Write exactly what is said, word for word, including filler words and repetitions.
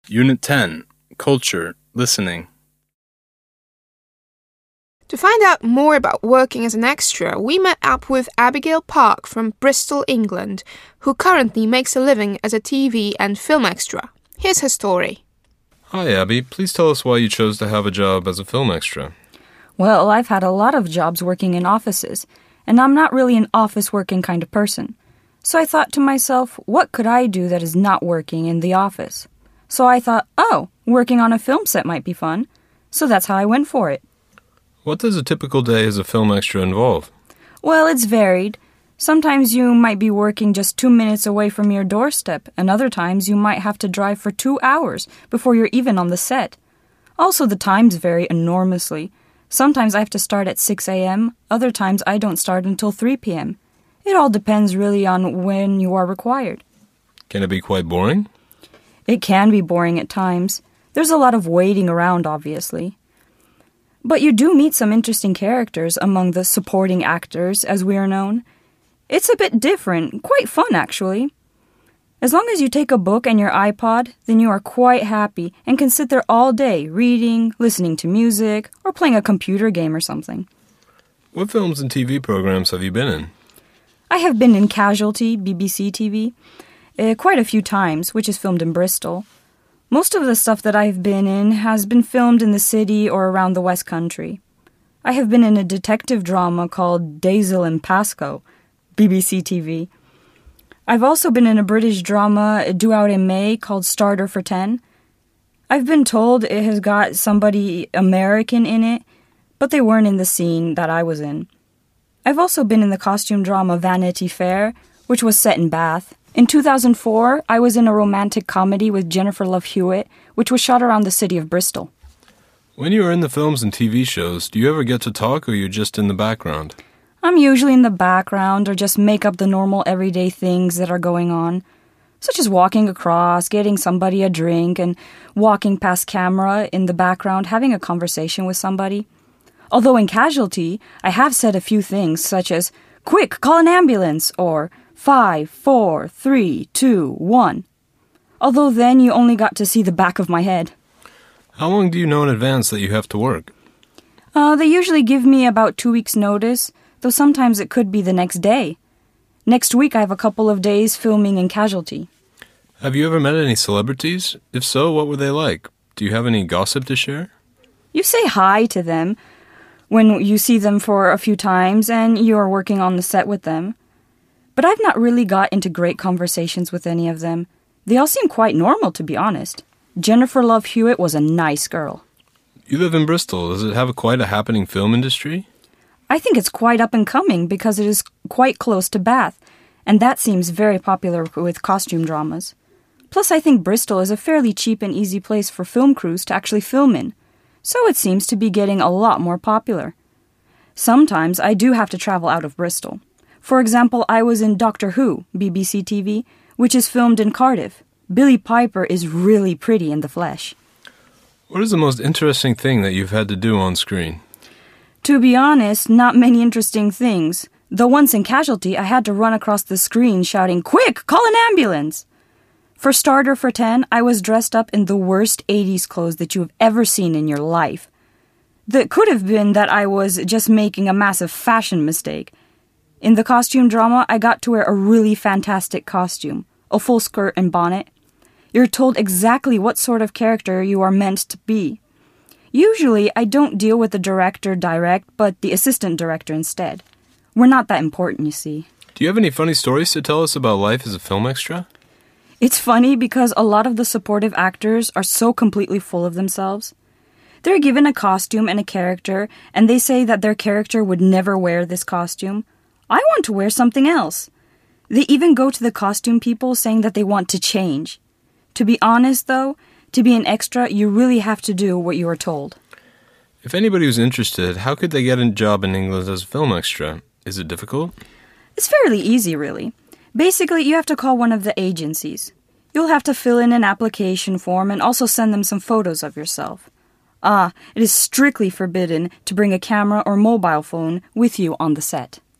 Unit ten, Culture, Listening. To find out more about working as an extra, we met up with Abigail Park from Bristol, England, who currently makes a living as a T V and film extra. Here's her story. Hi, Abby. Please tell us why you chose to have a job as a film extra. Well, I've had a lot of jobs working in offices, and I'm not really an office-working kind of person. So I thought to myself, what could I do that is not working in the office? So I thought, oh, working on a film set might be fun. So that's how I went for it. What does a typical day as a film extra involve? Well, it's varied. Sometimes you might be working just two minutes away from your doorstep, and other times you might have to drive for two hours before you're even on the set. Also, the times vary enormously. Sometimes I have to start at six a.m., other times I don't start until three p.m. It all depends really on when you are required. Can it be quite boring? It can be boring at times. There's a lot of waiting around, obviously. But you do meet some interesting characters among the supporting actors, as we are known. It's a bit different, quite fun actually. As long as you take a book and your iPod, then you are quite happy and can sit there all day reading, listening to music, or playing a computer game or something. What films and T V programs have you been in? I have been in Casualty, B B C T V, uh, quite a few times, which is filmed in Bristol. Most of the stuff that I've been in has been filmed in the city or around the West Country. I have been in a detective drama called Daisel and Pascoe, B B C T V. I've also been in a British drama due out in May called Starter for ten. I've been told it has got somebody American in it, but they weren't in the scene that I was in. I've also been in the costume drama Vanity Fair, which was set in Bath. In two thousand four, I was in a romantic comedy with Jennifer Love Hewitt, which was shot around the city of Bristol. When you are in the films and T V shows, do you ever get to talk or are you just in the background? I'm usually in the background or just make up the normal everyday things that are going on, such as walking across, getting somebody a drink, and walking past camera in the background, having a conversation with somebody. Although in Casualty, I have said a few things such as, "Quick, call an ambulance," or Five, four, three, two, one. Although then you only got to see the back of my head. How long do you know in advance that you have to work? Uh, they usually give me about two weeks' notice, though sometimes it could be the next day. Next week I have a couple of days filming in Casualty. Have you ever met any celebrities? If so, what were they like? Do you have any gossip to share? You say hi to them when you see them for a few times and you are working on the set with them. But I've not really got into great conversations with any of them. They all seem quite normal, to be honest. Jennifer Love Hewitt was a nice girl. You live in Bristol. Does it have a, quite a happening film industry? I think it's quite up and coming because it is quite close to Bath, and that seems very popular with costume dramas. Plus, I think Bristol is a fairly cheap and easy place for film crews to actually film in, so it seems to be getting a lot more popular. Sometimes I do have to travel out of Bristol. For example, I was in Doctor Who, B B C T V, which is filmed in Cardiff. Billie Piper is really pretty in the flesh. What is the most interesting thing that you've had to do on screen? To be honest, not many interesting things. Though once in Casualty, I had to run across the screen shouting, "Quick, call an ambulance!" For Starter for ten, I was dressed up in the worst eighties clothes that you have ever seen in your life. That could have been that I was just making a massive fashion mistake. In the costume drama, I got to wear a really fantastic costume, a full skirt and bonnet. You're told exactly what sort of character you are meant to be. Usually, I don't deal with the director direct, but the assistant director instead. We're not that important, you see. Do you have any funny stories to tell us about life as a film extra? It's funny because a lot of the supportive actors are so completely full of themselves. They're given a costume and a character, and they say that their character would never wear this costume. I want to wear something else. They even go to the costume people saying that they want to change. To be honest, though, to be an extra, you really have to do what you are told. If anybody was interested, how could they get a job in England as a film extra? Is it difficult? It's fairly easy, really. Basically, you have to call one of the agencies. You'll have to fill in an application form and also send them some photos of yourself. Ah, it is strictly forbidden to bring a camera or mobile phone with you on the set.